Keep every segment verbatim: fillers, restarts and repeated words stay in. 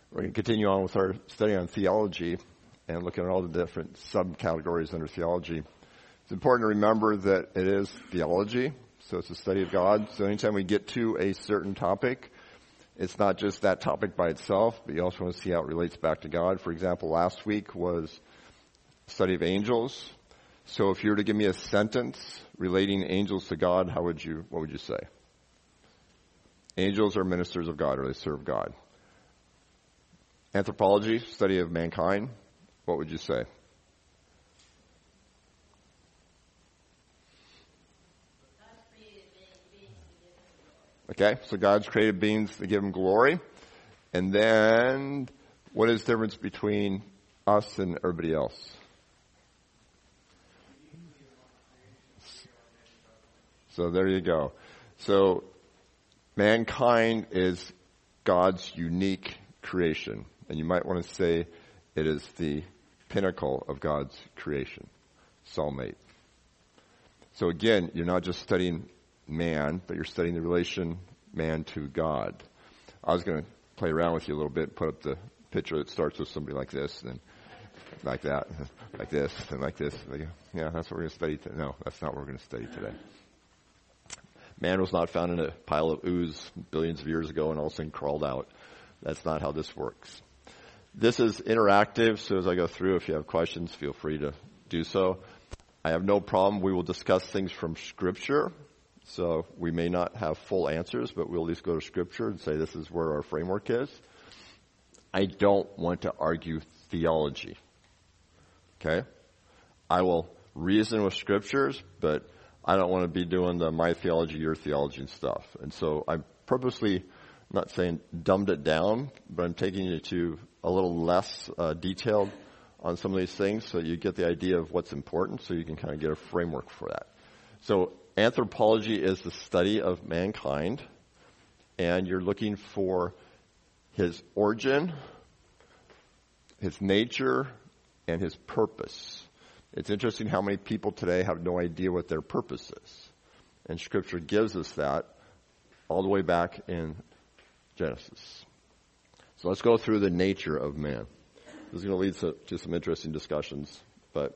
We're going to continue on with our study on theology and looking at all the different subcategories under theology. It's important to remember that it is theology, so it's a study of God. So anytime we get to a certain topic, it's not just that topic by itself, but you also want to see how it relates back to God. For example, last week was a study of angels. So if you were to give me a sentence relating angels to God, how would you, what would you say? Angels are ministers of God, or they serve God. Anthropology, study of mankind, what would you say? Okay, so God's created beings to give him glory. And then, what is the difference between us and everybody else? So there you go. So, mankind is God's unique creation. And you might want to say it is the pinnacle of God's creation. Soulmate. So again, you're not just studying man, but you're studying the relation man to God. I was going to play around with you a little bit, put up the picture that starts with somebody like this, and then like that, like this, and like this. Yeah, that's what we're going to study today. No, that's not what we're going to study today. Man was not found in a pile of ooze billions of years ago and all of a sudden crawled out. That's not how this works. This is interactive, so as I go through, if you have questions, feel free to do so. I have no problem. We will discuss things from Scripture, so we may not have full answers, but we'll at least go to Scripture and say this is where our framework is. I don't want to argue theology, okay? I will reason with Scriptures, but I don't want to be doing the my theology, your theology and stuff. And so I purposely, I'm not saying dumbed it down, but I'm taking you to a little less uh, detailed on some of these things so you get the idea of what's important so you can kind of get a framework for that. So anthropology is the study of mankind, and you're looking for his origin, his nature, and his purpose. It's interesting how many people today have no idea what their purpose is. And Scripture gives us that all the way back in Genesis. So let's go through the nature of man. This is going to lead to, to some interesting discussions, but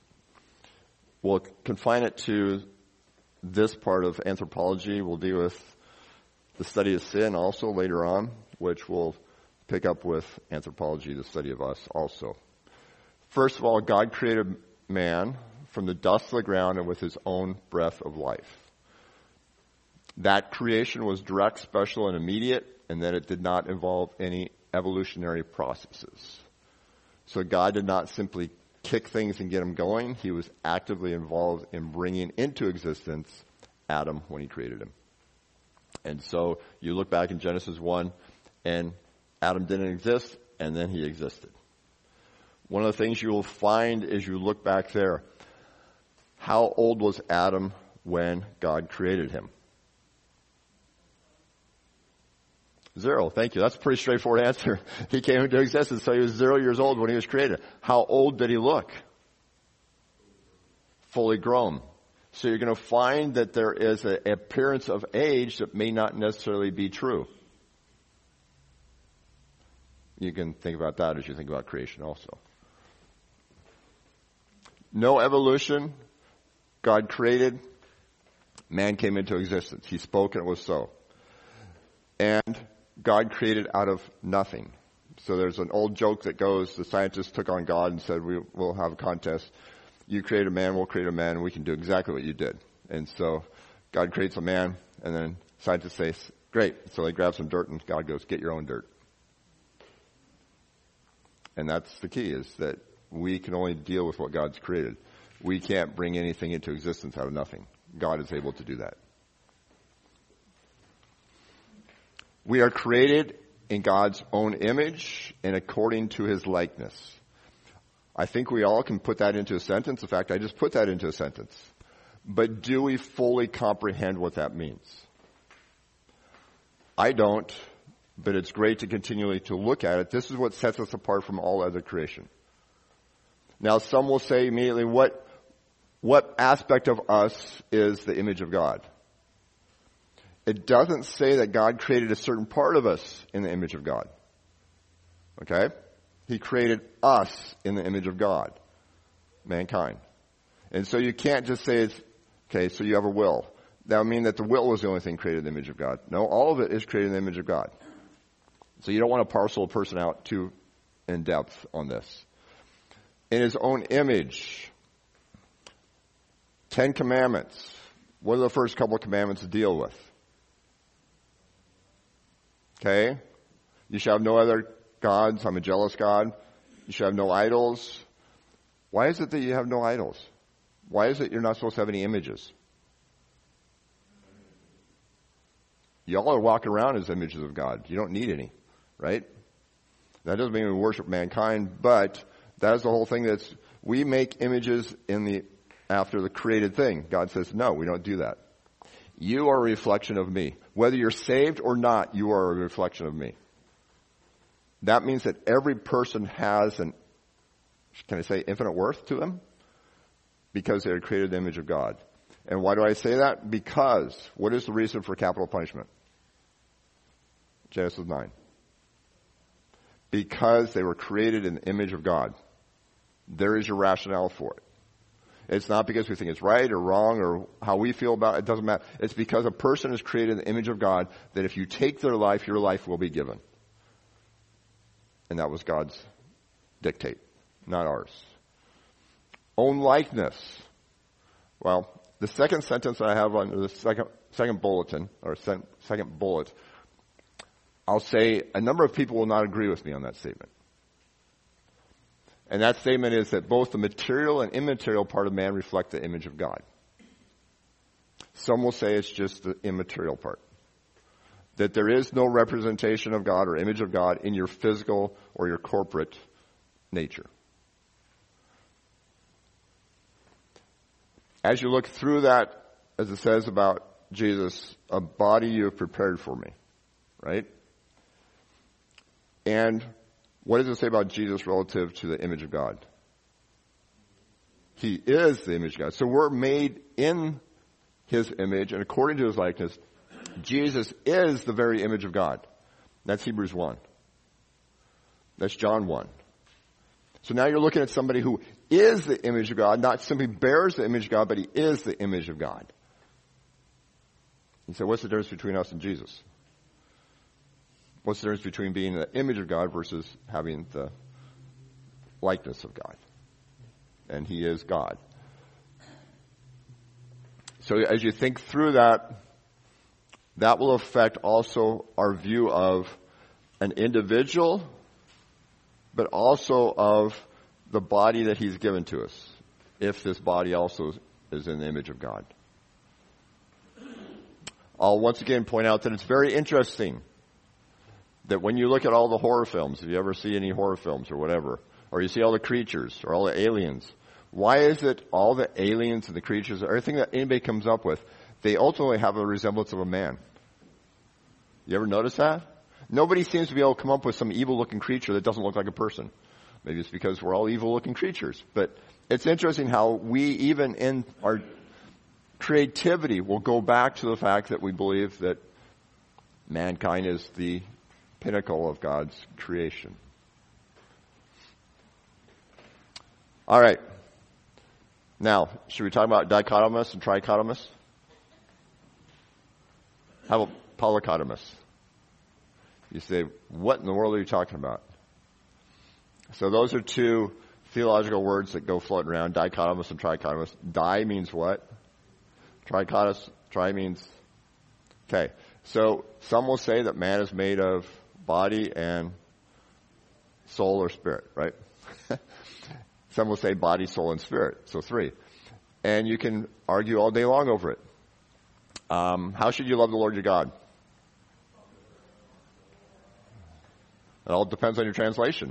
we'll confine it to this part of anthropology. We'll deal with the study of sin also later on, which will pick up with anthropology, the study of us also. First of all, God created man from the dust of the ground and with his own breath of life. That creation was direct, special, and immediate, and that it did not involve any evolutionary processes. So God did not simply kick things and get them going. He was actively involved in bringing into existence Adam when he created him. And so you look back in Genesis one, and Adam didn't exist, and then he existed. One of the things you will find as you look back there, how old was Adam when God created him? Zero. Thank you. That's a pretty straightforward answer. He came into existence, so he was zero years old when he was created. How old did he look? Fully grown. So you're going to find that there is an appearance of age that may not necessarily be true. You can think about that as you think about creation also. No evolution. God created. Man came into existence. He spoke and it was so. And God created out of nothing. So there's an old joke that goes, the scientists took on God and said, we, we'll have a contest. You create a man, we'll create a man, and we can do exactly what you did. And so God creates a man, and then scientists say, great. So they grab some dirt, and God goes, get your own dirt. And that's the key, is that we can only deal with what God's created. We can't bring anything into existence out of nothing. God is able to do that. We are created in God's own image and according to his likeness. I think we all can put that into a sentence. In fact, I just put that into a sentence. But do we fully comprehend what that means? I don't, but it's great to continually to look at it. This is what sets us apart from all other creation. Now, some will say immediately, what, what aspect of us is the image of God? It doesn't say that God created a certain part of us in the image of God. Okay? He created us in the image of God, mankind. And so you can't just say, it's, okay, so you have a will. That would mean that the will was the only thing created in the image of God. No, all of it is created in the image of God. So you don't want to parcel a person out too in depth on this. In his own image, Ten Commandments. What are the first couple of commandments to deal with? Okay? You shall have no other gods. I'm a jealous God. You shall have no idols. Why is it that you have no idols? Why is it you're not supposed to have any images? Y'all are walking around as images of God. You don't need any, right? That doesn't mean we worship mankind, but that is the whole thing. That's we make images in the after the created thing. God says, no, we don't do that. You are a reflection of me. Whether you're saved or not, you are a reflection of me. That means that every person has an, can I say, infinite worth to them? Because they are created in the image of God. And why do I say that? Because, what is the reason for capital punishment? Genesis nine. Because they were created in the image of God. There is your rationale for it. It's not because we think it's right or wrong or how we feel about it. It doesn't matter. It's because a person is created in the image of God that if you take their life, your life will be given. And that was God's dictate, not ours. Own likeness. Well, the second sentence I have on the second second bulletin, or second bullet, I'll say a number of people will not agree with me on that statement. And that statement is that both the material and immaterial part of man reflect the image of God. Some will say it's just the immaterial part. That there is no representation of God or image of God in your physical or your corporate nature. As you look through that, as it says about Jesus, a body you have prepared for me, right? And what does it say about Jesus relative to the image of God? He is the image of God. So we're made in his image, and according to his likeness, Jesus is the very image of God. That's Hebrews one. That's John one. So now you're looking at somebody who is the image of God, not simply bears the image of God, but he is the image of God. You say, what's the difference between us and Jesus? What's the difference between being the image of God versus having the likeness of God? And he is God. So as you think through that, that will affect also our view of an individual, but also of the body that he's given to us, if this body also is in the image of God. I'll once again point out that it's very interesting that when you look at all the horror films, if you ever see any horror films or whatever, or you see all the creatures or all the aliens, why is it all the aliens and the creatures, everything that anybody comes up with, they ultimately have a resemblance of a man? You ever notice that? Nobody seems to be able to come up with some evil-looking creature that doesn't look like a person. Maybe it's because we're all evil-looking creatures. But it's interesting how we, even in our creativity, will go back to the fact that we believe that mankind is the pinnacle of God's creation. All right. Now, should we talk about dichotomous and trichotomous? How about polychotomous? You say, what in the world are you talking about? So those are two theological words that go floating around, dichotomous and trichotomous. Di means what? Trichotomous, tri means, okay. So some will say that man is made of body and soul or spirit, right? Some will say body, soul, and spirit. So three. And you can argue all day long over it. Um, how should you love the Lord your God? It all depends on your translation.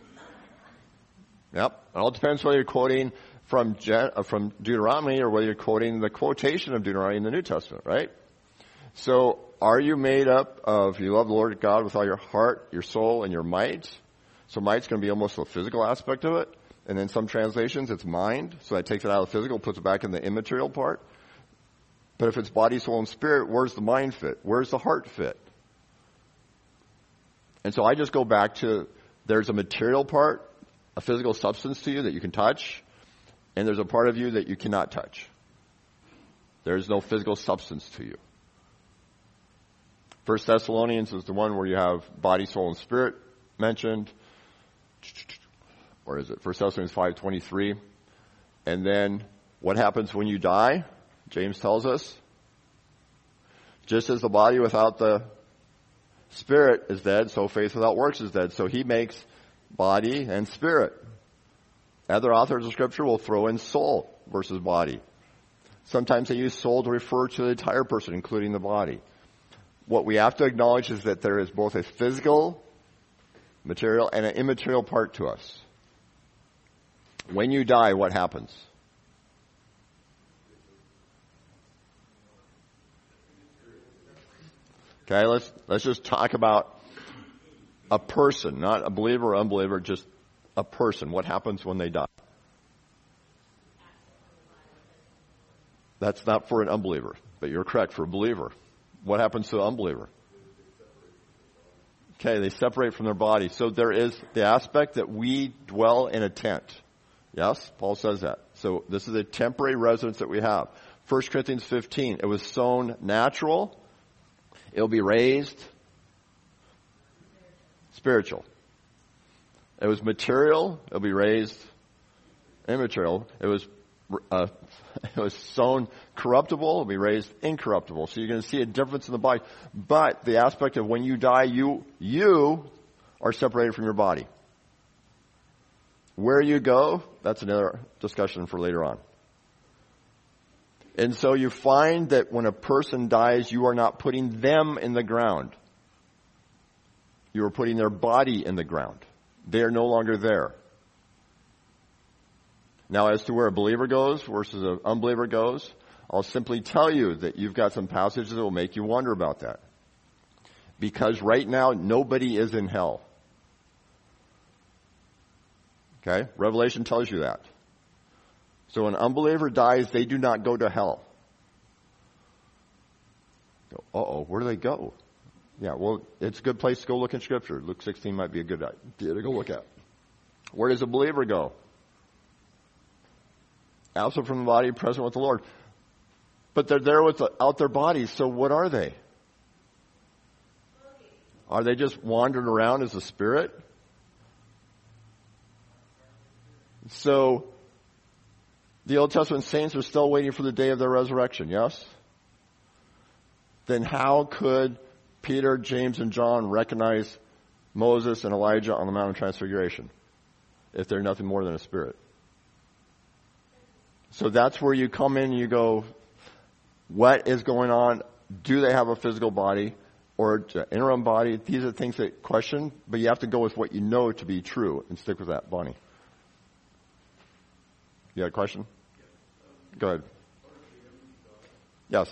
Yep. It all depends whether you're quoting from Je- from Deuteronomy or whether you're quoting the quotation of Deuteronomy in the New Testament, right? So are you made up of, you love the Lord God with all your heart, your soul, and your might? So might's going to be almost the physical aspect of it. And in some translations, it's mind. So that takes it out of the physical, puts it back in the immaterial part. But if it's body, soul, and spirit, where's the mind fit? Where's the heart fit? And so I just go back to There's a material part, a physical substance to you that you can touch, and there's a part of you that you cannot touch. There is no physical substance to you. First Thessalonians is the one where you have body, soul, and spirit mentioned. Or is it First Thessalonians five twenty-three? And then what happens when you die? James tells us. Just as the body without the spirit is dead, so faith without works is dead. So he makes body and spirit. Other authors of Scripture will throw in soul versus body. Sometimes they use soul to refer to the entire person, including the body. What we have to acknowledge is that there is both a physical, material, and an immaterial part to us. When you die, what happens? Okay, let's let's just talk about a person, not a believer or unbeliever, just a person. What happens when they die? That's not for an unbeliever, but you're correct, for a believer. What happens to an unbeliever? Okay, they separate from their body. So there is the aspect that we dwell in a tent. Yes, Paul says that. So this is a temporary residence that we have. First Corinthians fifteen, it was sown natural. It'll be raised spiritual. It was material. It'll be raised immaterial. It was uh, it was sown corruptible. It'll be raised incorruptible. So you're going to see a difference in the body. But the aspect of when you die, you you are separated from your body. Where you go, that's another discussion for later on. And so you find that when a person dies, you are not putting them in the ground. You are putting their body in the ground. They are no longer there. Now, as to where a believer goes versus an unbeliever goes, I'll simply tell you that you've got some passages that will make you wonder about that. Because right now, nobody is in hell. Okay? Revelation tells you that. So when an unbeliever dies, they do not go to hell. Uh-oh, where do they go? Yeah, well, it's a good place to go look in Scripture. Luke sixteen might be a good idea to go look at. Where does a believer go? Absent from the body, present with the Lord. But they're there without their bodies, so what are they? Are they just wandering around as a spirit? So, the Old Testament saints are still waiting for the day of their resurrection, yes? Then how could Peter, James, and John recognize Moses and Elijah on the Mount of Transfiguration if they're nothing more than a spirit? So that's where you come in and you go, what is going on? Do they have a physical body or an interim body? These are things that question, but you have to go with what you know to be true and stick with that, Bonnie. You got a question? Go ahead. Yes.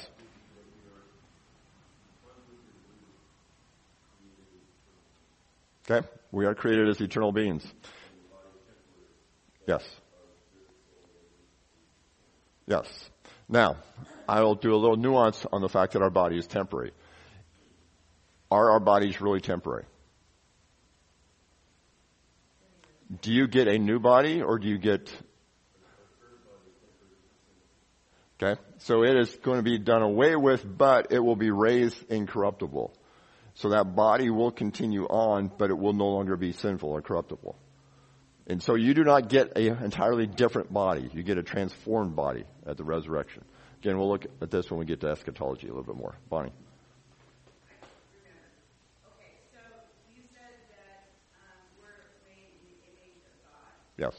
Okay. We are created as eternal beings. Yes. Yes. Now, I will do a little nuance on the fact that our body is temporary. Are our bodies really temporary? Do you get a new body or do you get... Okay, so it is going to be done away with, but it will be raised incorruptible. So that body will continue on, but it will no longer be sinful or corruptible. And so you do not get an entirely different body. You get a transformed body at the resurrection. Again, we'll look at this when we get to eschatology a little bit more. Bonnie. Okay, so you said that um, we're made in the image of God. Yes.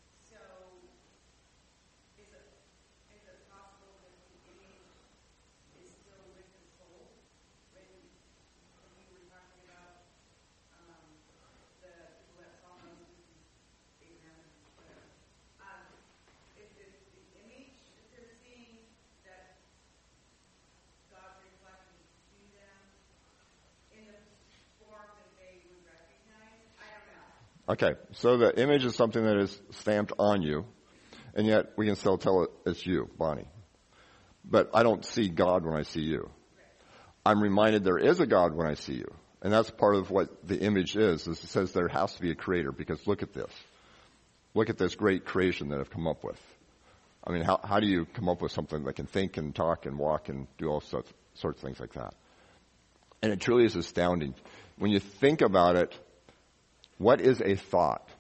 Okay, so the image is something that is stamped on you, and yet we can still tell it it's you, Bonnie. But I don't see God when I see you. I'm reminded there is a God when I see you. And that's part of what the image is, is it says there has to be a creator, because look at this. Look at this great creation that I've come up with. I mean, how, how do you come up with something that can think and talk and walk and do all sorts, sorts of things like that? And it truly is astounding. When you think about it, what is a thought?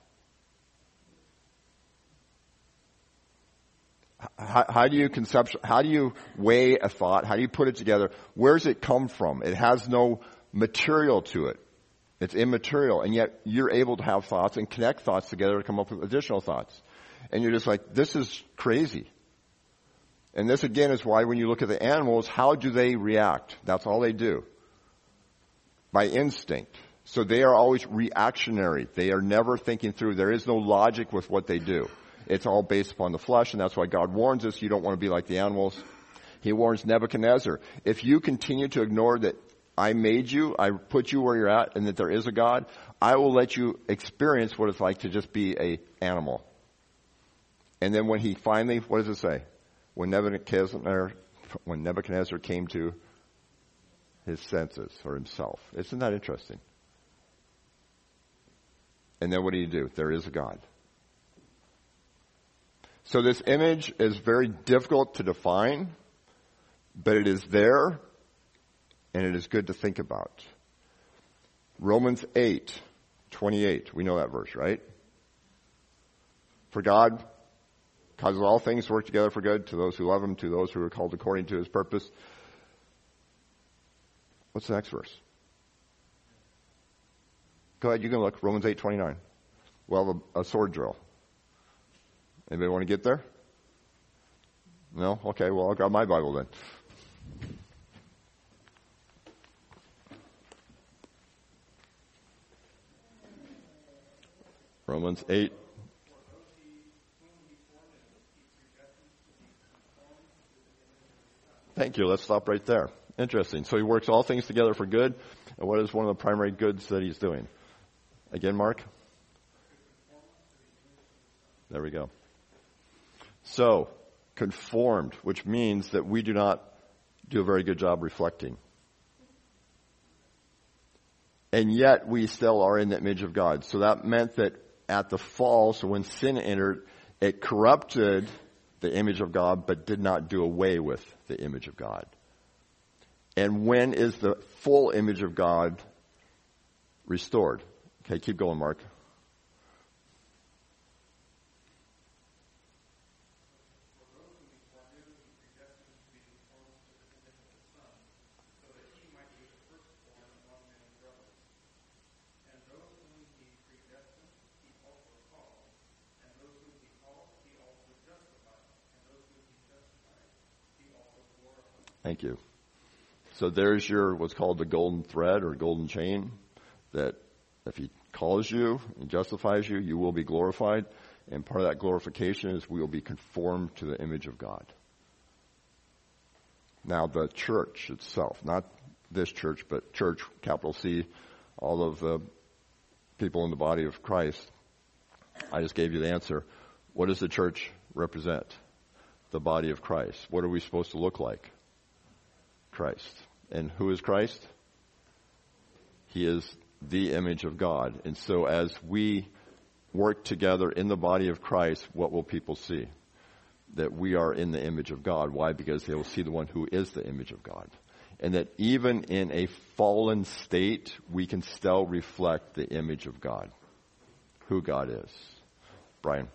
How, how do you conceptual, how do you weigh a thought? How do you put it together? Where does it come from? It has no material to it. It's immaterial. And yet you're able to have thoughts and connect thoughts together to come up with additional thoughts. And you're just like, this is crazy. And this again is why when you look at the animals, how do they react? That's all they do. By instinct. So they are always reactionary. They are never thinking through. There is no logic with what they do. It's all based upon the flesh, and that's why God warns us you don't want to be like the animals. He warns Nebuchadnezzar, if you continue to ignore that I made you, I put you where you're at, and that there is a God, I will let you experience what it's like to just be a animal. And then when he finally, what does it say? When Nebuchadnezzar, when Nebuchadnezzar came to his senses, or himself. Isn't that interesting? And then what do you do? There is a God. So this image is very difficult to define, but it is there, and it is good to think about. Romans eight twenty-eight. We know that verse, right? For God causes all things to work together for good to those who love him, to those who are called according to his purpose. What's the next verse? Go ahead, you can look. Romans eight twenty-nine. Well, a, a sword drill. Anybody want to get there? No? Okay, well, I'll grab my Bible then. Romans eight. Thank you. Let's stop right there. Interesting. So he works all things together for good. And what is one of the primary goods that he's doing? Again, Mark? There we go. So, conformed, which means that we do not do a very good job reflecting. And yet we still are in the image of God. So that meant that at the fall, so when sin entered, it corrupted the image of God, but did not do away with the image of God. And when is the full image of God restored? Okay, keep going, Mark. Thank you. So there's your, what's called the golden thread or golden chain, that if he calls you and justifies you, you will be glorified. And part of that glorification is we will be conformed to the image of God. Now the church itself, not this church, but church, capital C, all of the people in the body of Christ. I just gave you the answer. What does the church represent? The body of Christ. What are we supposed to look like? Christ. And who is Christ? He is the image of God. And so as we work together in the body of Christ, what will people see? That we are in the image of God. Why? Because they will see the one who is the image of God. And that even in a fallen state, we can still reflect the image of God. Who God is. Brian.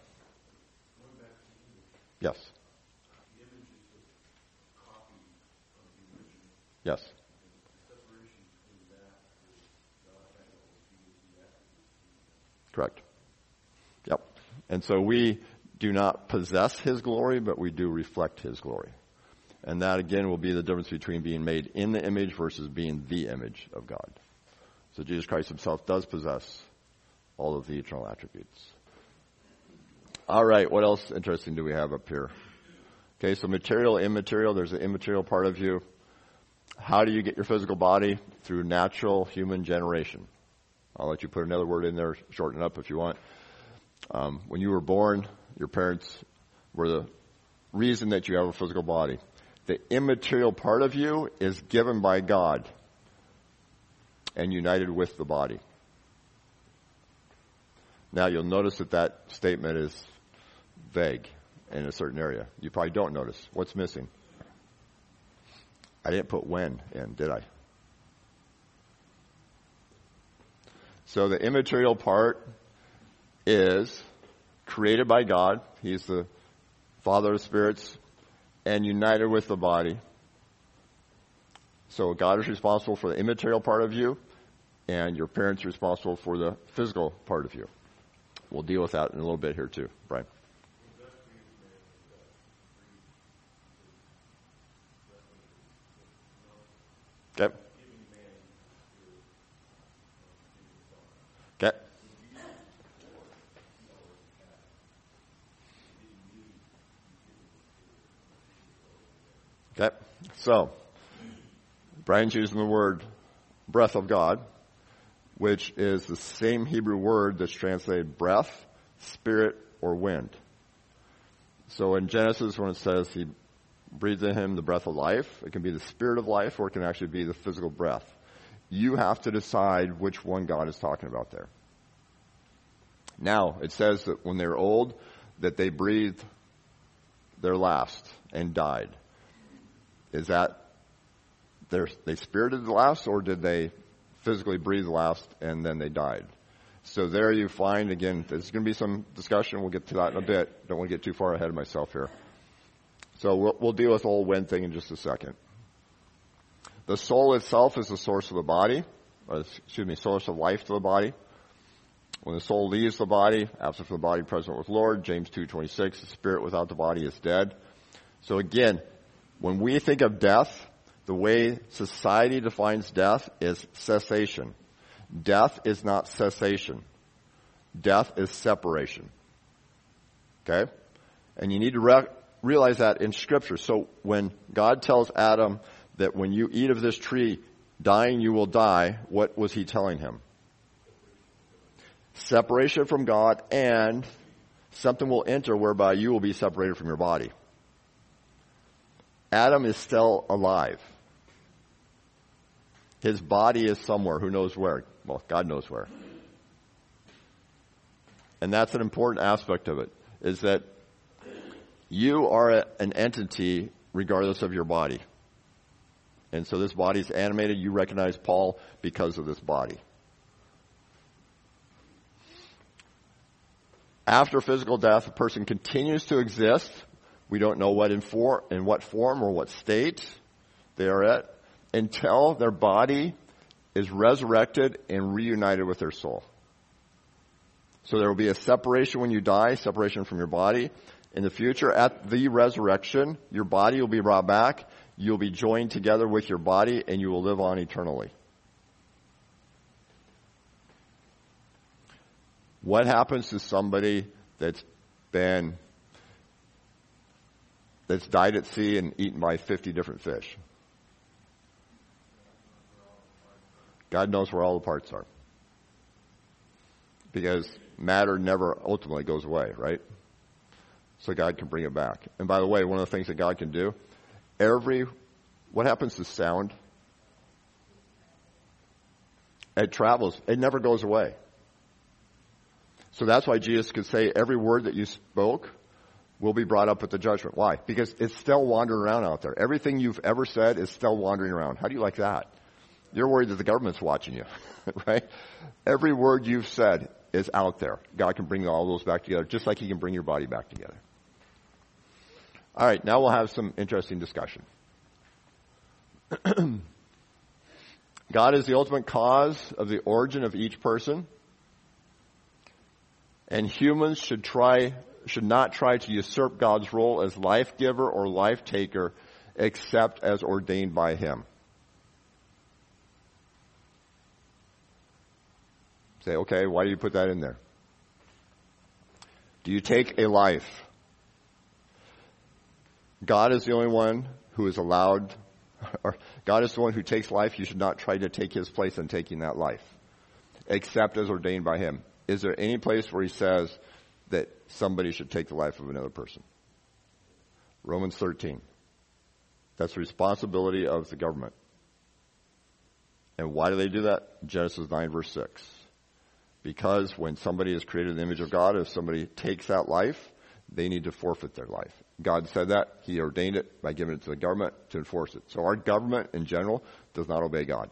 Yes. Yes. Correct. Yep. And so we do not possess his glory, but we do reflect his glory. And that again will be the difference between being made in the image versus being the image of God. So Jesus Christ himself does possess all of the eternal attributes. All right, what else interesting do we have up here? Okay, so material, immaterial, there's an immaterial part of you. How do you get your physical body? Through natural human generation. I'll let you put another word in there, shorten it up if you want. Um, when you were born, your parents were the reason that you have a physical body. The immaterial part of you is given by God. and united with the body. Now you'll notice that that statement is vague in a certain area. You probably don't notice. What's missing? I didn't put when in, did I? So the immaterial part is created by God. He's the Father of spirits and united with the body. So God is responsible for the immaterial part of you, and your parents are responsible for the physical part of you. We'll deal with that in a little bit here too, Brian. Okay. Okay. Okay. So, Brian's using the word breath of God, which is the same Hebrew word that's translated breath, spirit, or wind. So in Genesis, when it says he breathed in him the breath of life, it can be the spirit of life, or it can actually be the physical breath. You have to decide which one God is talking about there. Now, it says that when they were old, that they breathed their last and died. Is that they spirited the last, or did they physically breathe the last and then they died? So there you find, again, there's going to be some discussion. We'll get to that in a bit. Don't want to get too far ahead of myself here. So we'll, we'll deal with the whole wind thing in just a second. The soul itself is the source of the body, or excuse me, source of life to the body. When the soul leaves the body, absent from the body, present with Lord, James two twenty-six, the spirit without the body is dead. So again, when we think of death, the way society defines death is cessation. Death is not cessation. Death is separation. Okay? And you need to re- realize that in Scripture. So when God tells Adam that when you eat of this tree, dying you will die, what was he telling him? Separation from God, and something will enter whereby you will be separated from your body. Adam is still alive. His body is somewhere. Who knows where? Well, God knows where. And that's an important aspect of it, is that you are a, an entity regardless of your body. And so this body is animated. You recognize Paul because of this body. After physical death, a person continues to exist. We don't know what in, for, in what form or what state they are at, until their body is resurrected and reunited with their soul. So there will be a separation when you die, separation from your body. In the future, at the resurrection, your body will be brought back. You'll be joined together with your body, and you will live on eternally. What happens to somebody that's been, that's died at sea and eaten by fifty different fish? God knows where all the parts are. Because matter never ultimately goes away, right? So God can bring it back. And by the way, one of the things that God can do, every, what happens to sound? It travels. It never goes away. So that's why Jesus could say every word that you spoke will be brought up at the judgment. Why? Because it's still wandering around out there. Everything you've ever said is still wandering around. How do you like that? You're worried that the government's watching you, right? Every word you've said is out there. God can bring all those back together, just like he can bring your body back together. All right, now we'll have some interesting discussion. God is the ultimate cause of the origin of each person. And humans should try, should not try to usurp God's role as life giver or life taker, except as ordained by him. Say, okay, why do you put that in there? Do you take a life? God is the only one who is allowed, or God is the one who takes life. You should not try to take his place in taking that life, except as ordained by him. Is there any place where he says that somebody should take the life of another person? Romans thirteen. That's the responsibility of the government. And why do they do that? Genesis nine verse six. Because when somebody is created in the image of God, if somebody takes that life, they need to forfeit their life. God said that. He ordained it by giving it to the government to enforce it. So our government in general does not obey God.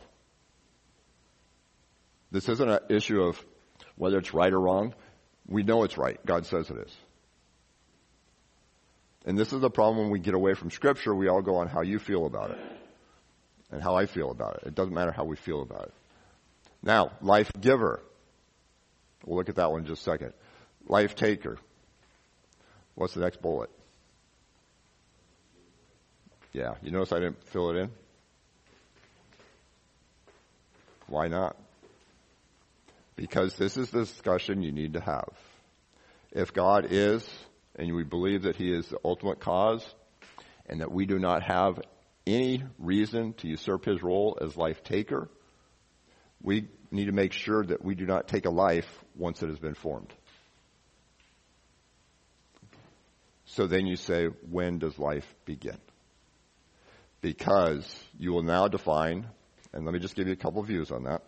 This isn't an issue of whether it's right or wrong. We know it's right. God says it is. And this is the problem when we get away from Scripture. We all go on how you feel about it and how I feel about it. It doesn't matter how we feel about it. Now, life giver. We'll look at that one in just a second. Life taker. What's the next bullet? Yeah, you notice I didn't fill it in? Why not? Because this is the discussion you need to have. If God is, and we believe that He is the ultimate cause, and that we do not have any reason to usurp His role as life taker, we need to make sure that we do not take a life once it has been formed. So then you say, when does life begin? Because you will now define, and let me just give you a couple views on that,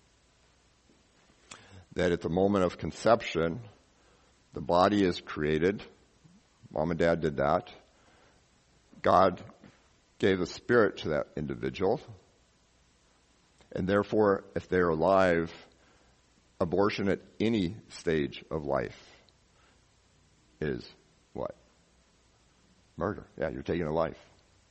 that at the moment of conception, the body is created. Mom and Dad did that. God gave the spirit to that individual. And therefore, if they're alive, abortion at any stage of life is what? Murder. Yeah, you're taking a life.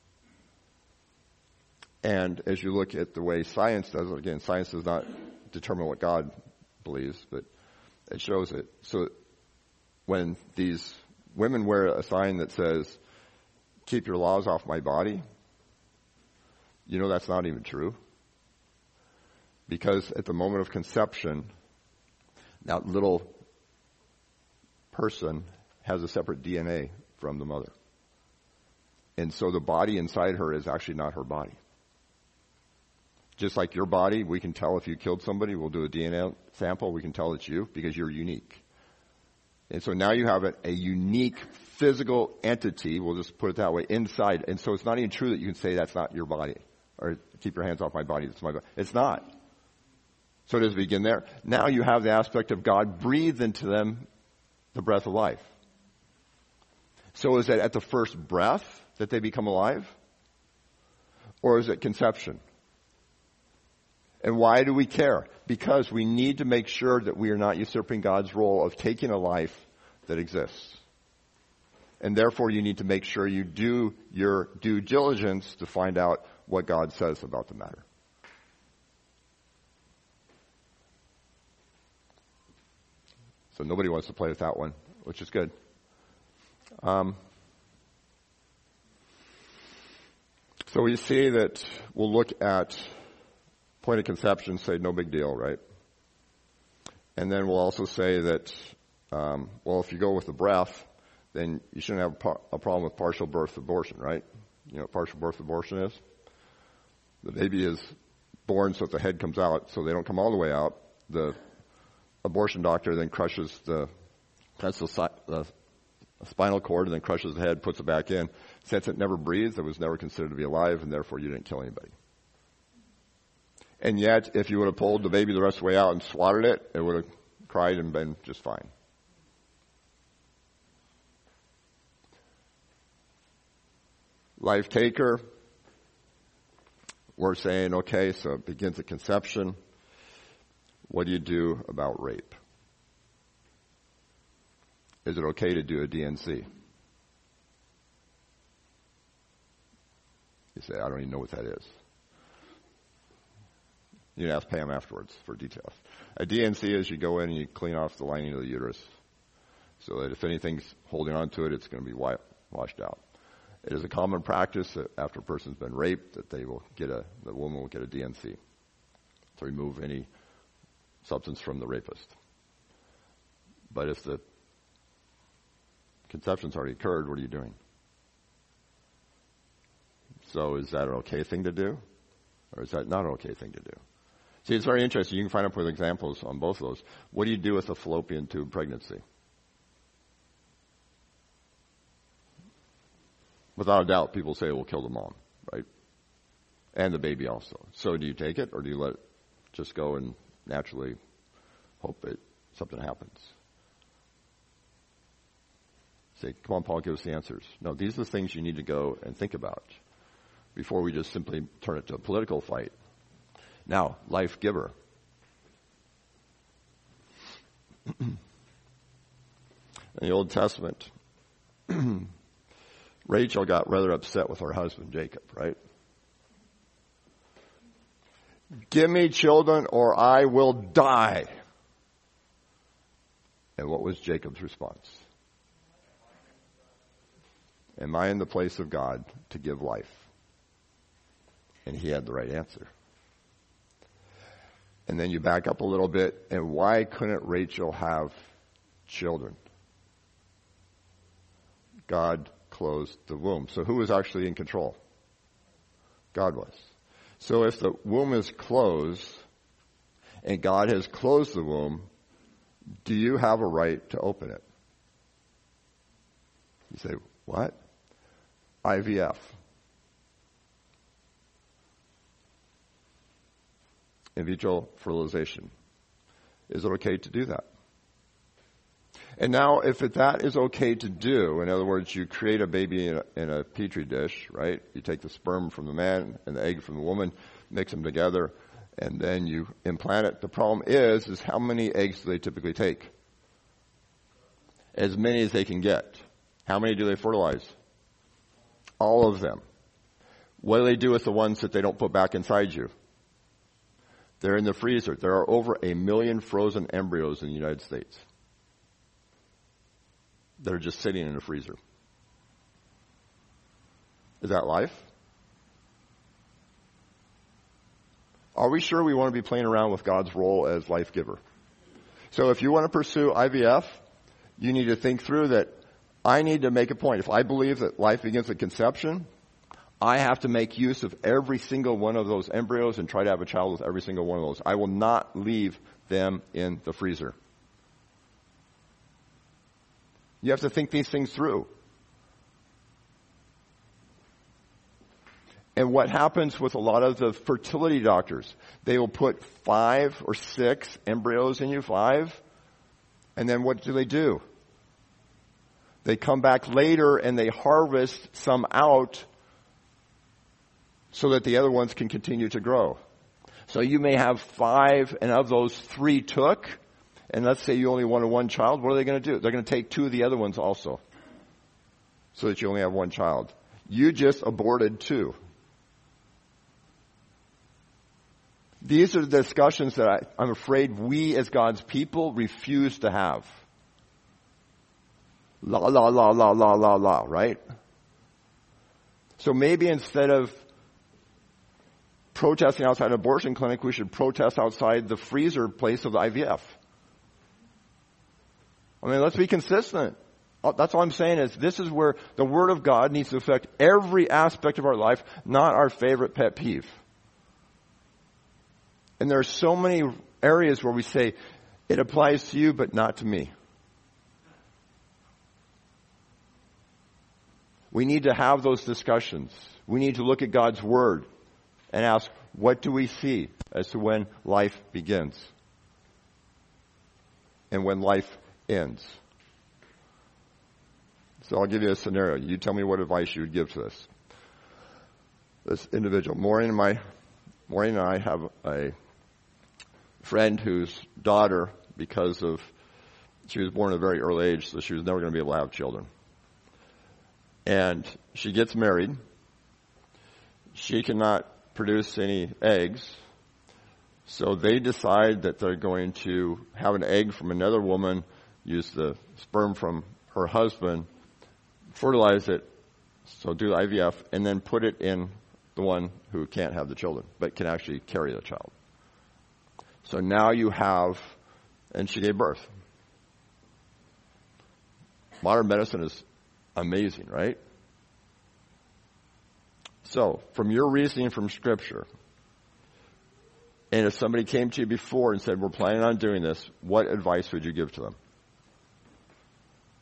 And as you look at the way science does it, again, science does not determine what God believes, but it shows it. So when these women wear a sign that says, keep your laws off my body, you know that's not even true. Because at the moment of conception, that little person has a separate D N A from the mother. And so the body inside her is actually not her body. Just like your body, we can tell if you killed somebody, we'll do a D N A sample, we can tell it's you because you're unique. And so now you have a, a unique physical entity, we'll just put it that way, inside. And so it's not even true that you can say that's not your body. Or keep your hands off my body, that's my body. It's not. So it does begin there. Now you have the aspect of God breathed into them the breath of life. So is it at the first breath that they become alive? Or is it conception? And why do we care? Because we need to make sure that we are not usurping God's role of taking a life that exists. And therefore you need to make sure you do your due diligence to find out what God says about the matter. So nobody wants to play with that one, which is good. Um, so we see that we'll look at point of conception, say no big deal, right? And then we'll also say that, um, well, if you go with the breath, then you shouldn't have a, par- a problem with partial birth abortion, right? You know what partial birth abortion is? The baby is born so that the head comes out, so they don't come all the way out. The abortion doctor then crushes the, cuts the, the spinal cord and then crushes the head, puts it back in. Since it never breathed, it was never considered to be alive, and therefore you didn't kill anybody. And yet, if you would have pulled the baby the rest of the way out and swatted it, it would have cried and been just fine. Life taker, we're saying, okay, so it begins at conception. What do you do about rape? Is it okay to do a D N C? You say, I don't even know what that is. You can ask Pam afterwards for details. A D N C is you go in and you clean off the lining of the uterus so that if anything's holding on to it, it's going to be washed out. It is a common practice that after a person's been raped that they will get a, the woman will get a D N C to remove any substance from the rapist. But if the conception's already occurred, what are you doing? So is that an okay thing to do? Or is that not an okay thing to do? See, it's very interesting. You can find up with examples on both of those. What do you do with a fallopian tube pregnancy? Without a doubt, people say it will kill the mom, right? And the baby also. So do you take it, or do you let it just go and naturally hope that something happens? Say, come on, Paul, give us the answers. No, these are the things you need to go and think about before we just simply turn it to a political fight. Now, life giver. In the Old Testament, Rachel got rather upset with her husband, Jacob, right? Give me children or I will die. And what was Jacob's response? Am I in the place of God to give life? And he had the right answer. And then you back up a little bit, and why couldn't Rachel have children? God closed the womb. So who was actually in control? God was. So if the womb is closed, and God has closed the womb, do you have a right to open it? You say, what? I V F. In vitro fertilization. Is it okay to do that? And now, if that is okay to do, in other words, you create a baby in a, in a petri dish, right? You take the sperm from the man and the egg from the woman, mix them together, and then you implant it. The problem is, is how many eggs do they typically take? As many as they can get. How many do they fertilize? All of them. What do they do with the ones that they don't put back inside you? They're in the freezer. There are over a million frozen embryos in the United States. They're just sitting in a freezer. Is that life? Are we sure we want to be playing around with God's role as life giver? So if you want to pursue I V F, you need to think through that I need to make a point. If I believe that life begins at conception, I have to make use of every single one of those embryos and try to have a child with every single one of those. I will not leave them in the freezer. You have to think these things through. And what happens with a lot of the fertility doctors, they will put five or six embryos in you, five, and then what do they do? They come back later and they harvest some out so that the other ones can continue to grow. So you may have five, and of those three took, and let's say you only wanted one child, what are they going to do? They're going to take two of the other ones also, so that you only have one child. You just aborted two. These are the discussions that I, I'm afraid we as God's people refuse to have. La, la, la, la, la, la, la, right? So maybe instead of protesting outside an abortion clinic, we should protest outside the freezer place of the I V F. I mean, let's be consistent. That's all I'm saying is this is where the Word of God needs to affect every aspect of our life, not our favorite pet peeve. And there are so many areas where we say, it applies to you, but not to me. We need to have those discussions. We need to look at God's Word and ask, what do we see as to when life begins? And when life ends. So I'll give you a scenario. You tell me what advice you would give to this. This individual. Maureen and my, Maureen and I have a friend whose daughter, because of, she was born at a very early age, so she was never going to be able to have children. And she gets married. She cannot produce any eggs. So they decide that they're going to have an egg from another woman, use the sperm from her husband, fertilize it, so do the I V F, and then put it in the one who can't have the children, but can actually carry the child. So now you have, and she gave birth. Modern medicine is amazing, right? So, from your reasoning from Scripture, and if somebody came to you before and said, we're planning on doing this, what advice would you give to them?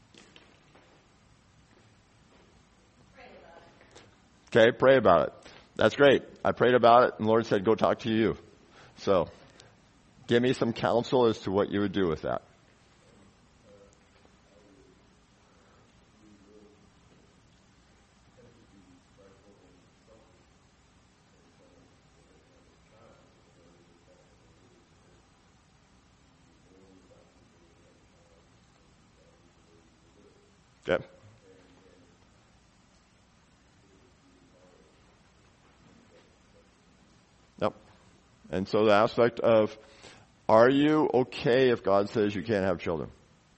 Pray about it. Okay, pray about it. That's great. I prayed about it, and the Lord said, go talk to you. So give me some counsel as to what you would do with that. Okay. Yep. And so the aspect of, are you okay if God says you can't have children?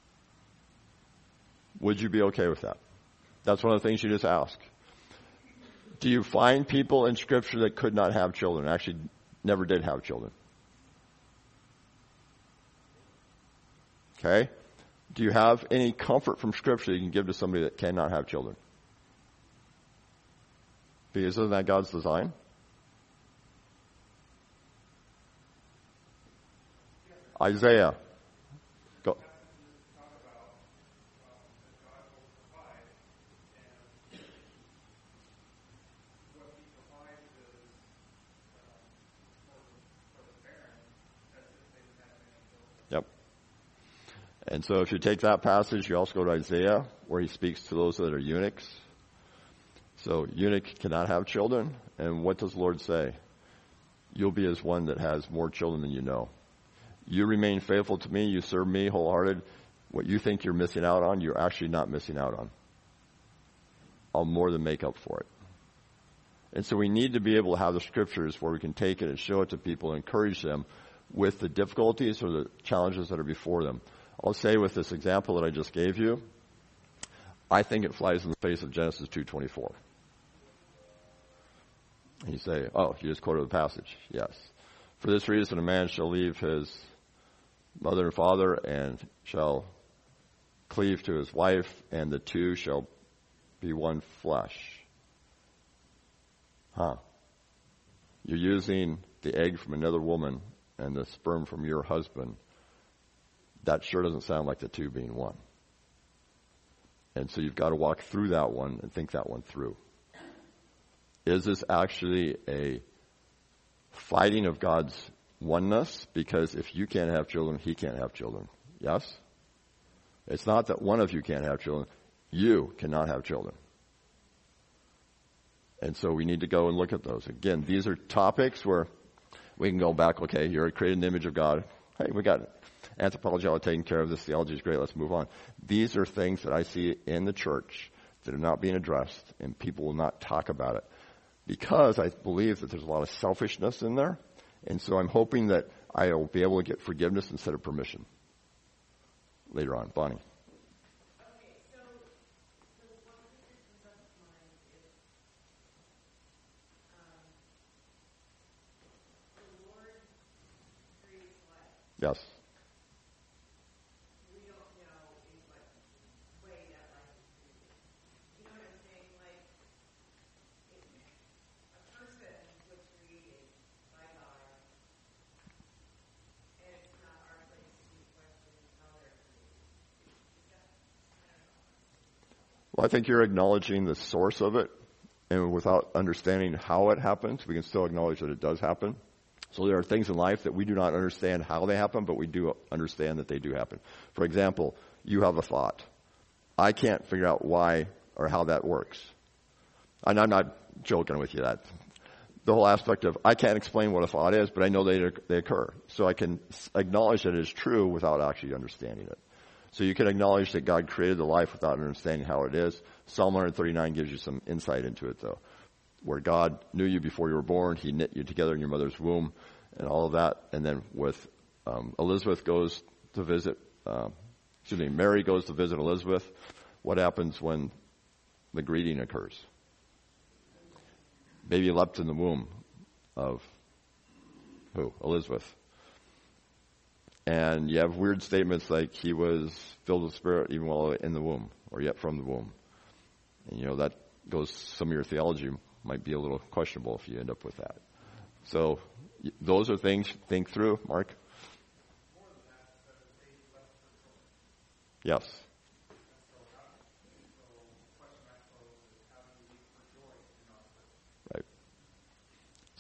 Would you be okay with that? That's one of the things you just ask. Do you find people in Scripture that could not have children, actually never did have children? Okay. Do you have any comfort from Scripture you can give to somebody that cannot have children? Because isn't that God's design? Isaiah. Go. Yep. And so if you take that passage, you also go to Isaiah, where he speaks to those that are eunuchs. So eunuch cannot have children. And what does the Lord say? You'll be as one that has more children than you know. You remain faithful to me. You serve me wholehearted. What you think you're missing out on, you're actually not missing out on. I'll more than make up for it. And so we need to be able to have the Scriptures where we can take it and show it to people and encourage them with the difficulties or the challenges that are before them. I'll say with this example that I just gave you, I think it flies in the face of Genesis two twenty-four. You say, oh, you just quoted the passage. Yes. For this reason, a man shall leave his mother and father and shall cleave to his wife, and the two shall be one flesh. Huh. You're using the egg from another woman and the sperm from your husband. That sure doesn't sound like the two being one. And so you've got to walk through that one and think that one through. Is this actually a fighting of God's oneness? Because if you can't have children, he can't have children. Yes? It's not that one of you can't have children. You cannot have children. And so we need to go and look at those. Again, these are topics where we can go back, okay, you're created in the image of God. Hey, we got anthropology all taken care of. This theology is great. Let's move on. These are things that I see in the church that are not being addressed, and people will not talk about it because I believe that there's a lot of selfishness in there. And so I'm hoping that I will be able to get forgiveness instead of permission later on. Bonnie. Okay, so, so one of the things that comes up to mind is um, the Lord creates life. Yes. We don't know in what way that life is created. You know what I'm saying? Like, it, a person was created by God, and it's not our place to question how they're created. Is that, I don't know. Well, I think you're acknowledging the source of it, and without understanding how it happens, we can still acknowledge that it does happen. So there are things in life that we do not understand how they happen, but we do understand that they do happen. For example, you have a thought. I can't figure out why or how that works. And I'm not joking with you. That the whole aspect of I can't explain what a thought is, but I know they they occur. So I can acknowledge that it is true without actually understanding it. So you can acknowledge that God created the life without understanding how it is. Psalm one thirty-nine gives you some insight into it, though, where God knew you before you were born. He knit you together in your mother's womb and all of that. And then with um, Elizabeth goes to visit, uh, excuse me, Mary goes to visit Elizabeth. What happens when the greeting occurs? Baby leapt in the womb of who? Elizabeth. And you have weird statements like he was filled with spirit even while in the womb, or yet from the womb. And you know, that goes, some of your theology might be a little questionable if you end up with that. So those are things to think through. Mark? Yes. Right.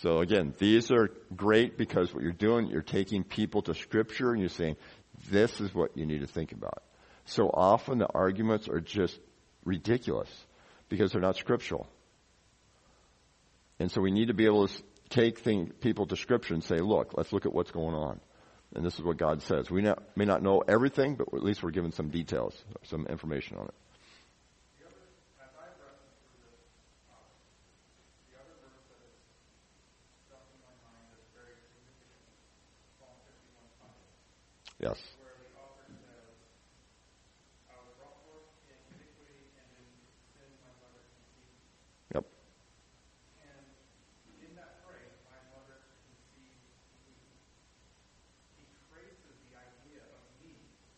So again, these are great because what you're doing, you're taking people to Scripture and you're saying, this is what you need to think about. So often the arguments are just ridiculous because they're not scriptural. And so we need to be able to take thing, people to Scripture and say, look, let's look at what's going on. And this is what God says. We not, may not know everything, but at least we're given some details, some information on it. The other, as I wrestled through this topic, the other verse that is stuck in my mind that's very significant, Psalm fifty-one hundred. Yes. Where the author says, I was brought forth in iniquity and in sin my mother conceived. Yep. And in that phrase, my mother conceived me, he traces the idea of me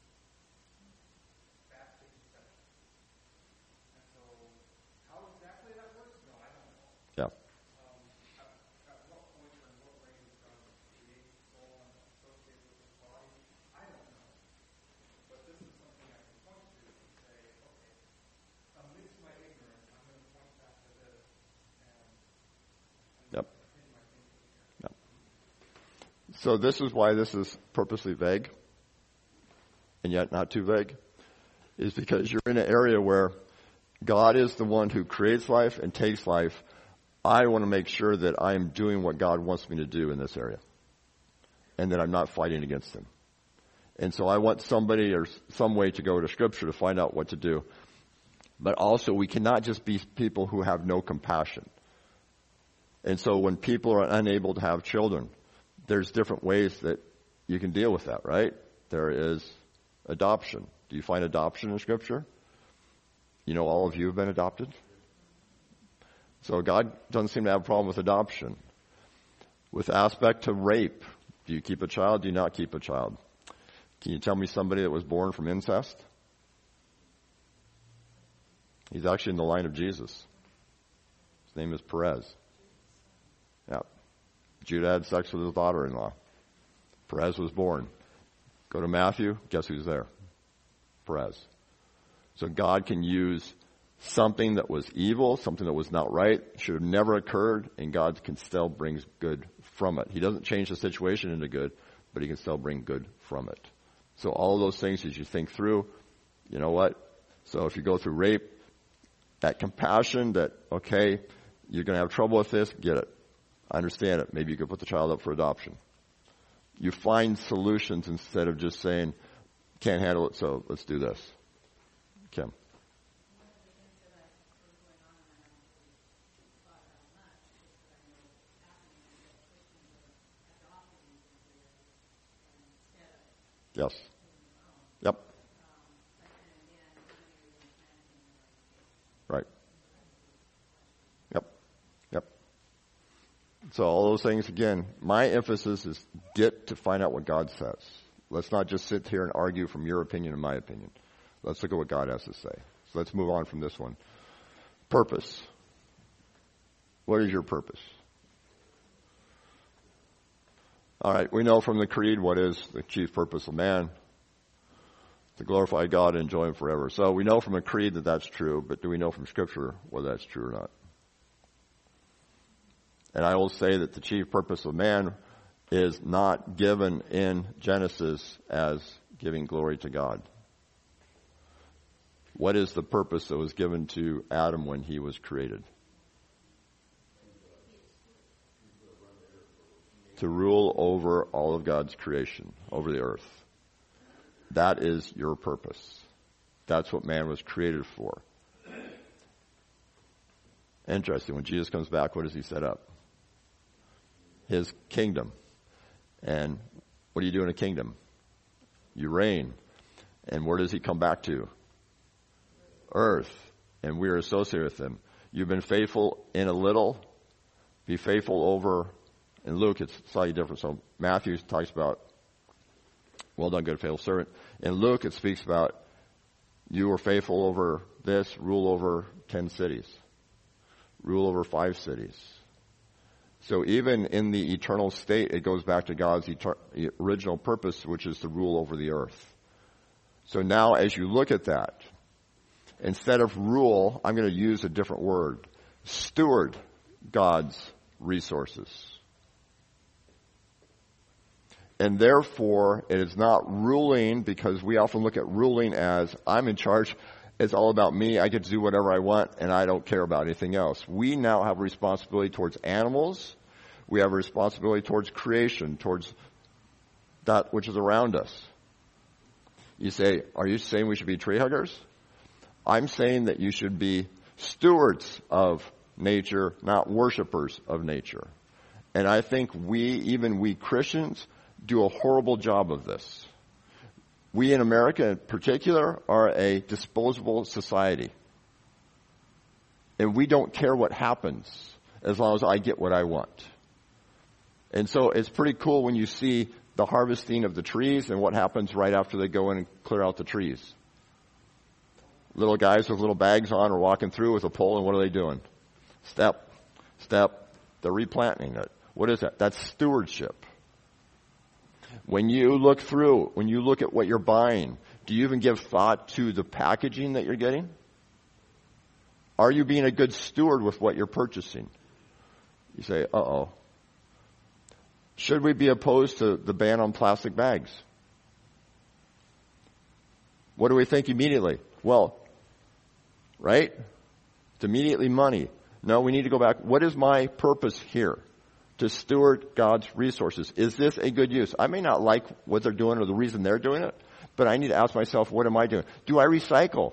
back to conception. And so, how exactly that works? No, I don't know. Yeah. Um, at, at what point or in what way does God create soul and associate with his body? I don't know. But this is something I can point to and say, okay, amidst my ignorance, I'm going to point back to this and, and Yep. pin my thinking here. Yep. So this is why this is purposely vague, and yet not too vague, is because you're in an area where God is the one who creates life and takes life. I want to make sure that I am doing what God wants me to do in this area, and that I'm not fighting against him. And so I want somebody or some way to go to Scripture to find out what to do. But also we cannot just be people who have no compassion. And so when people are unable to have children, there's different ways that you can deal with that, right? There is adoption. Do you find adoption in Scripture? You know, all of you have been adopted. So God doesn't seem to have a problem with adoption. With aspect to rape, do you keep a child? Do you not keep a child? Can you tell me somebody that was born from incest? He's actually in the line of Jesus. His name is Perez. Yeah. Judah had sex with his daughter-in-law. Perez was born. Go to Matthew, guess who's there? Perez. So God can use something that was evil, something that was not right, should have never occurred, and God can still bring good from it. He doesn't change the situation into good, but he can still bring good from it. So all of those things as you think through, you know what? So if you go through rape, that compassion that, okay, you're going to have trouble with this, get it. I understand it. Maybe you could put the child up for adoption. You find solutions instead of just saying, can't handle it, so let's do this. Kim. Yes. Yep. Right. Yep. Yep. So all those things, again, my emphasis is get to find out what God says. Let's not just sit here and argue from your opinion and my opinion. Let's look at what God has to say. So let's move on from this one. Purpose. What is your purpose? All right, we know from the Creed what is the chief purpose of man. To glorify God and enjoy him forever. So we know from the Creed that that's true, but do we know from Scripture whether that's true or not? And I will say that the chief purpose of man is not given in Genesis as giving glory to God. What is the purpose that was given to Adam when he was created? To rule over all of God's creation, over the earth. That is your purpose. That's what man was created for. Interesting. When Jesus comes back, what does he set up? His kingdom. And what do you do in a kingdom? You reign. And where does he come back to? Earth. And we are associated with him. You've been faithful in a little. Be faithful over. In Luke, it's slightly different. So Matthew talks about, well done, good faithful servant. In Luke, it speaks about you were faithful over this, rule over ten cities. Rule over five cities. So even in the eternal state, it goes back to God's eter- original purpose, which is to rule over the earth. So now as you look at that, instead of rule, I'm going to use a different word. Steward God's resources. And therefore, it is not ruling, because we often look at ruling as, I'm in charge, it's all about me, I get to do whatever I want, and I don't care about anything else. We now have a responsibility towards animals. We have a responsibility towards creation, towards that which is around us. You say, are you saying we should be tree huggers? I'm saying that you should be stewards of nature, not worshipers of nature. And I think we, even we Christians, do a horrible job of this. We in America in particular are a disposable society. And we don't care what happens as long as I get what I want. And so it's pretty cool when you see the harvesting of the trees and what happens right after they go in and clear out the trees. Little guys with little bags on are walking through with a pole, and what are they doing? Step, step, they're replanting it. What is that? That's stewardship. When you look through, when you look at what you're buying, do you even give thought to the packaging that you're getting? Are you being a good steward with what you're purchasing? You say, uh-oh. Should we be opposed to the ban on plastic bags? What do we think immediately? Well, right? It's immediately money. No, we need to go back. What is my purpose here? To steward God's resources. Is this a good use? I may not like what they're doing or the reason they're doing it, but I need to ask myself, what am I doing? Do I recycle?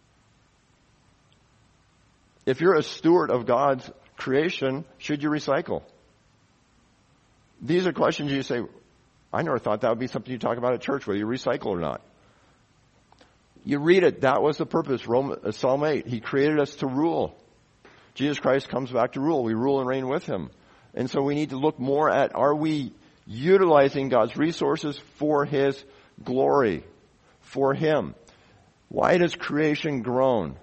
If you're a steward of God's creation, should you recycle? These are questions you say, I never thought that would be something you talk about at church, whether you recycle or not. You read it, that was the purpose. Rome, uh, Psalm eight, He created us to rule. Jesus Christ comes back to rule. We rule and reign with Him. And so we need to look more at, are we utilizing God's resources for His glory, for Him? Why does creation groan?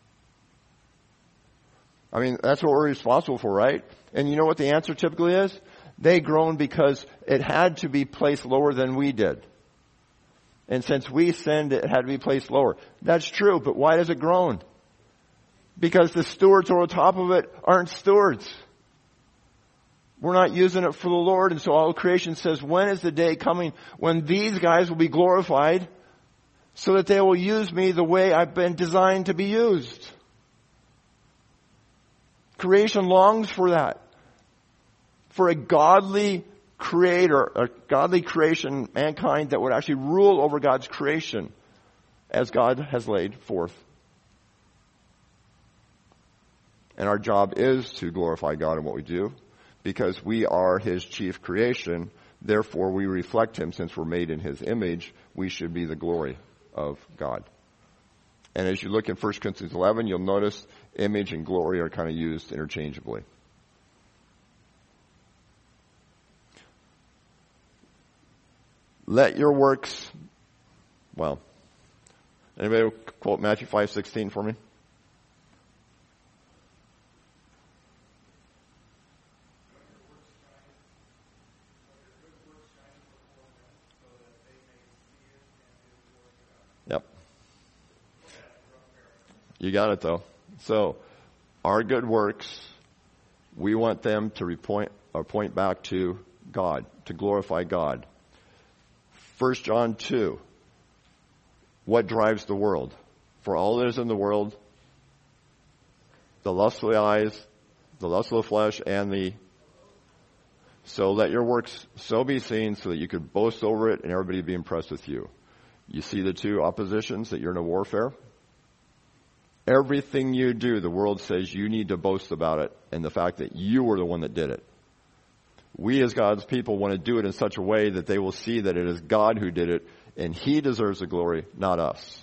I mean, that's what we're responsible for, right? And you know what the answer typically is? They groan because it had to be placed lower than we did. And since we sinned, it had to be placed lower. That's true, but why does it groan? Because the stewards over top of it aren't stewards. We're not using it for the Lord, and so all creation says, when is the day coming when these guys will be glorified so that they will use me the way I've been designed to be used? Creation longs for that. For a godly creator, a godly creation, mankind that would actually rule over God's creation as God has laid forth. And our job is to glorify God in what we do, because we are His chief creation. Therefore, we reflect Him. Since we're made in His image, we should be the glory of God. And as you look in First Corinthians eleven, you'll notice image and glory are kind of used interchangeably. Let your works, well, anybody quote Matthew five sixteen for me? Yep. You got it though. So, our good works, we want them to repoint or point back to God, to glorify God. First John two. What drives the world? For all that is in the world, the lust of the eyes, the lust of the flesh, and the... So let your works so be seen so that you could boast over it and everybody be impressed with you. You see the two oppositions, that you're in a warfare? Everything you do, the world says you need to boast about it and the fact that you were the one that did it. We as God's people want to do it in such a way that they will see that it is God who did it and He deserves the glory, not us.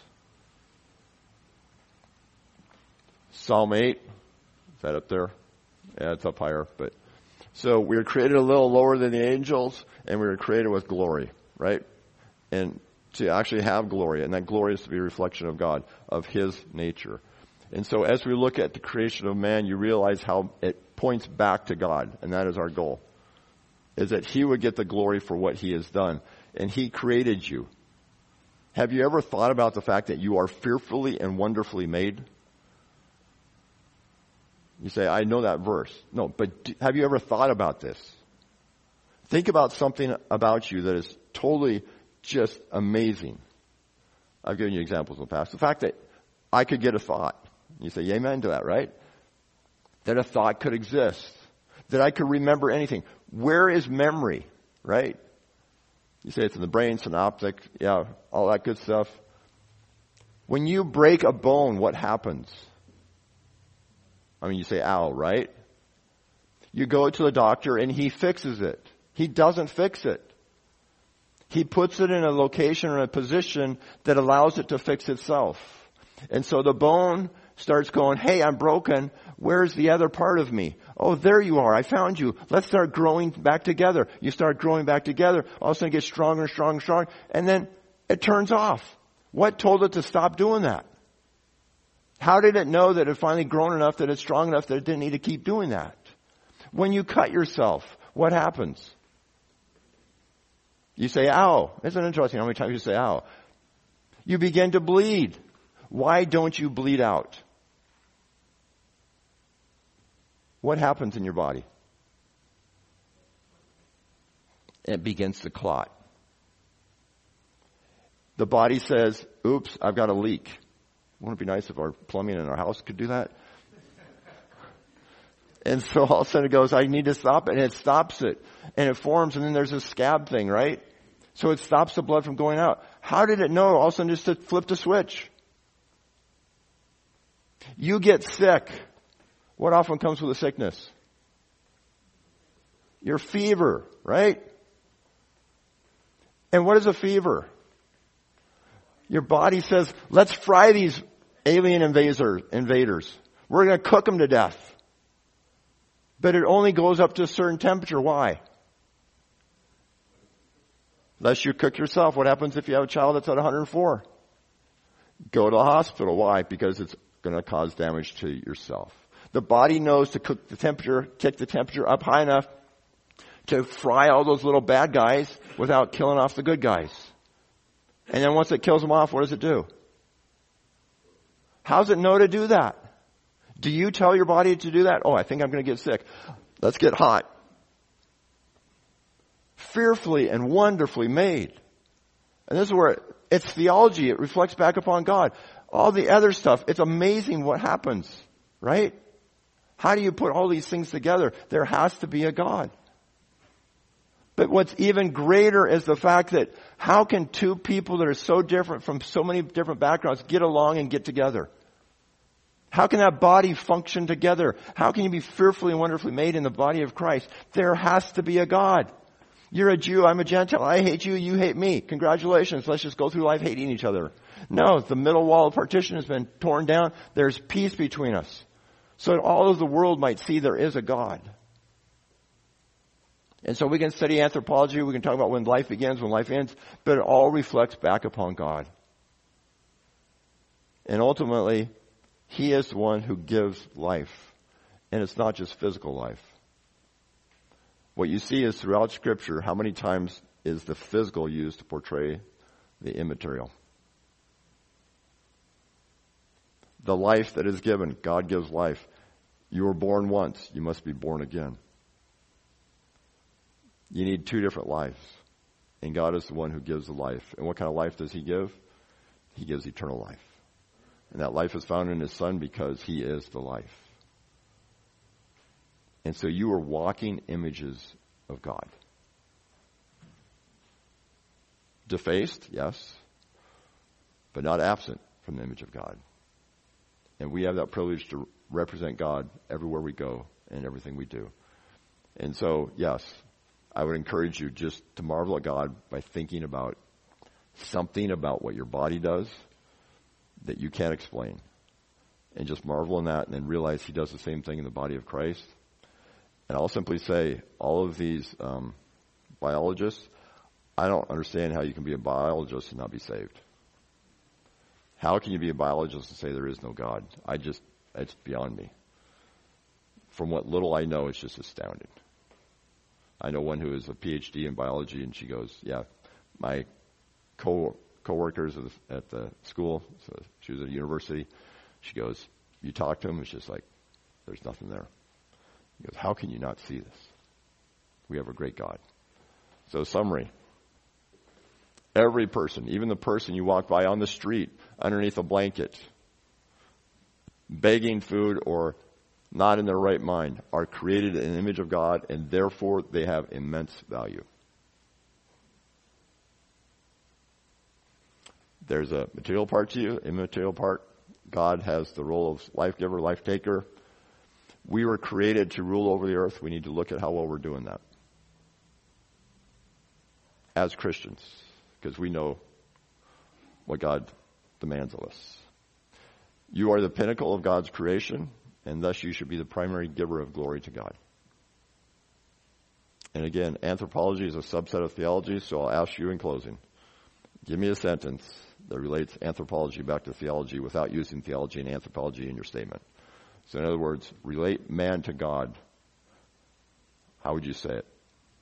Psalm eight, is that up there? Yeah, it's up higher. But so we were created a little lower than the angels, and we were created with glory, right? And to actually have glory, and that glory is to be a reflection of God, of His nature. And so as we look at the creation of man, you realize how it points back to God, and that is our goal, is that He would get the glory for what He has done. And He created you. Have you ever thought about the fact that you are fearfully and wonderfully made? You say, I know that verse. No, but do, have you ever thought about this? Think about something about you that is totally just amazing. I've given you examples in the past. The fact that I could get a thought. You say amen to that, right? That a thought could exist. That I could remember anything. Where is memory, right? You say it's in the brain, synaptic, yeah, all that good stuff. When you break a bone, what happens? I mean, you say, ow, right? You go to the doctor and he fixes it. He doesn't fix it. He puts it in a location or a position that allows it to fix itself. And so the bone starts going, hey, I'm broken. Where's the other part of me? Oh, there you are. I found you. Let's start growing back together. You start growing back together. All of a sudden it gets stronger and stronger and stronger. And then it turns off. What told it to stop doing that? How did it know that it had finally grown enough, that it's strong enough that it didn't need to keep doing that? When you cut yourself, what happens? You say, ow. Isn't it interesting how many times you say, ow? You begin to bleed. Why don't you bleed out? What happens in your body? It begins to clot. The body says, oops, I've got a leak. Wouldn't it be nice if our plumbing in our house could do that? And so all of a sudden it goes, I need to stop it. And it stops it. And it forms, and then there's a scab thing, right? So it stops the blood from going out. How did it know all of a sudden just to flip the switch? You get sick. What often comes with a sickness? Your fever, right? And what is a fever? Your body says, let's fry these alien invader, invaders. We're going to cook them to death. But it only goes up to a certain temperature. Why? Unless you cook yourself. What happens if you have a child that's at one hundred four? Go to the hospital. Why? Because it's going to cause damage to yourself. The body knows to cook the temperature, kick the temperature up high enough to fry all those little bad guys without killing off the good guys. And then once it kills them off, what does it do? How does it know to do that? Do you tell your body to do that? Oh, I think I'm going to get sick. Let's get hot. Fearfully and wonderfully made. And this is where it, it's theology. It reflects back upon God. All the other stuff, it's amazing what happens, right? How do you put all these things together? There has to be a God. But what's even greater is the fact that how can two people that are so different from so many different backgrounds get along and get together? How can that body function together? How can you be fearfully and wonderfully made in the body of Christ? There has to be a God. You're a Jew, I'm a Gentile. I hate you, you hate me. Congratulations, let's just go through life hating each other. No, the middle wall of partition has been torn down. There's peace between us. So that all of the world might see there is a God. And so we can study anthropology, we can talk about when life begins, when life ends, but it all reflects back upon God. And ultimately, He is the one who gives life. And it's not just physical life. What you see is throughout Scripture, how many times is the physical used to portray the immaterial? The life that is given, God gives life. You were born once, you must be born again. You need two different lives. And God is the one who gives the life. And what kind of life does He give? He gives eternal life. And that life is found in His Son because He is the life. And so you are walking images of God. Defaced, yes, but not absent from the image of God. And we have that privilege to represent God everywhere we go and everything we do. And so, yes, I would encourage you just to marvel at God by thinking about something about what your body does that you can't explain. And just marvel in that and then realize He does the same thing in the body of Christ. And I'll simply say, all of these um, biologists, I don't understand how you can be a biologist and not be saved. How can you be a biologist and say there is no God? I just, it's beyond me. From what little I know, it's just astounding. I know one who is a P H D in biology, and she goes, yeah, my co co-workers at the, at the school, so she was at a university, she goes, you talk to them, it's just like, there's nothing there. He goes, how can you not see this? We have a great God. So summary, Every person, even the person you walk by on the street, underneath a blanket, begging food or not in their right mind, are created in the image of God, and therefore they have immense value. There's a material part to you, immaterial part. God has the role of life giver, life taker. We were created to rule over the earth. We need to look at how well we're doing that as Christians, because we know what God demands of us. You are the pinnacle of God's creation, and thus you should be the primary giver of glory to God. And again, anthropology is a subset of theology, so I'll ask you in closing, give me a sentence that relates anthropology back to theology without using theology and anthropology in your statement. So in other words, relate man to God. How would you say it?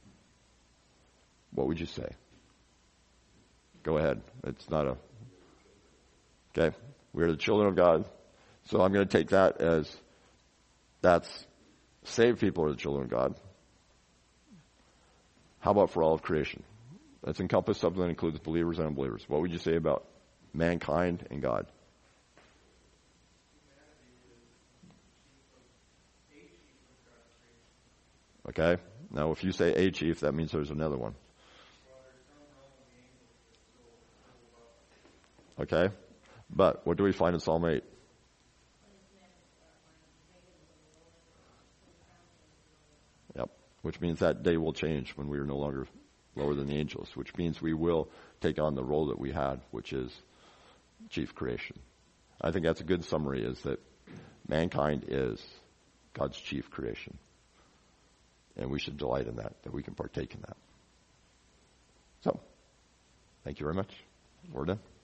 What would you say? Go ahead. It's not a... Okay. We are the children of God. So I'm going to take that as that's saved people are the children of God. How about for all of creation? Let's encompass something that includes believers and unbelievers. What would you say about mankind and God? Okay. Now, if you say a chief, that means there's another one. Okay. But what do we find in Psalm eight? Yep. Which means that day will change when we are no longer lower than the angels, which means we will take on the role that we had, which is chief creation. I think that's a good summary, is that mankind is God's chief creation. And we should delight in that, that we can partake in that. So, thank you very much. We're done.